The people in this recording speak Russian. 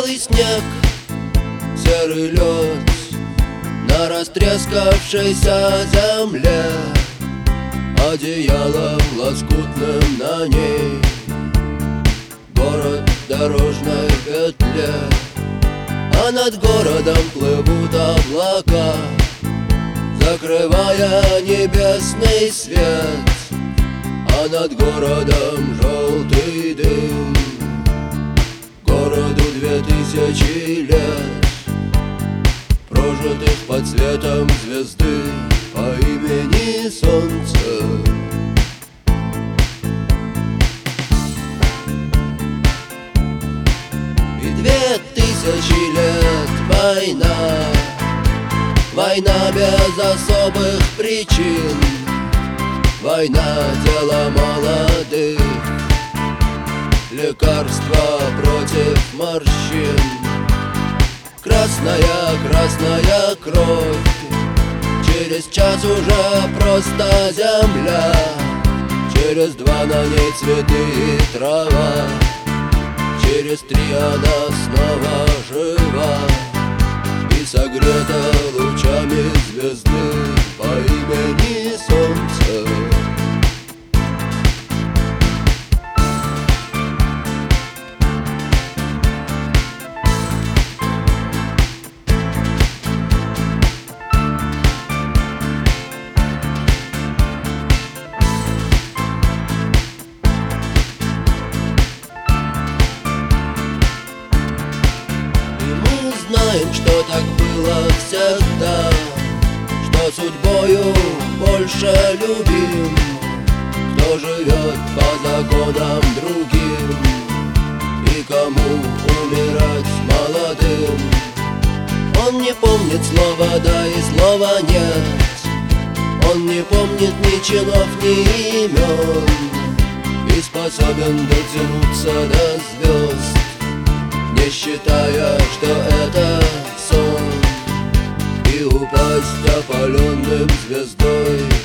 белый снег, серый лед на растрескавшейся земле, одеялом лоскутным на ней город в дорожной петле. А над городом плывут облака, закрывая небесный свет. А над городом желтый дым, городу 2000 лет, прожитых под светом звезды по имени Солнце. И 2000 лет война, война без особых причин, война дело молодых, лекарство против морщин. Красная, красная кровь, через час уже просто земля, через 2 на ней цветы и трава, через 3 она снова жива и согрета лучами звезды по имени Солнце. Знаем, что так было всегда, что судьбою больше любим, кто живет по законам другим и кому умирать молодым. Он не помнит слова «да» и слова «нет», он не помнит ни чинов, ни имен, и способен дотянуться до звезд, не считая, что это сон, и упасть опаленным звездой